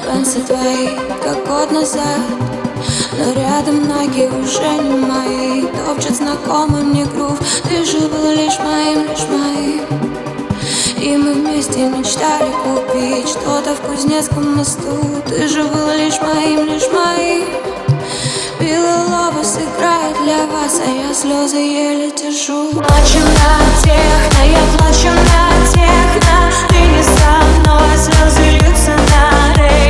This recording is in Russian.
Танцы твои, как год назад, но рядом ноги уже не мои. Топчет знакомый мне грув. Ты же был лишь моим, лишь моим. И мы вместе мечтали купить что-то в Кузнецком мосту. Ты же был лишь моим, лишь моим. Белый лобос играет для вас, а я слезы еле держу. Плачу на техно, я плачу на техно. Ты не со мной, слезы льются на рейс.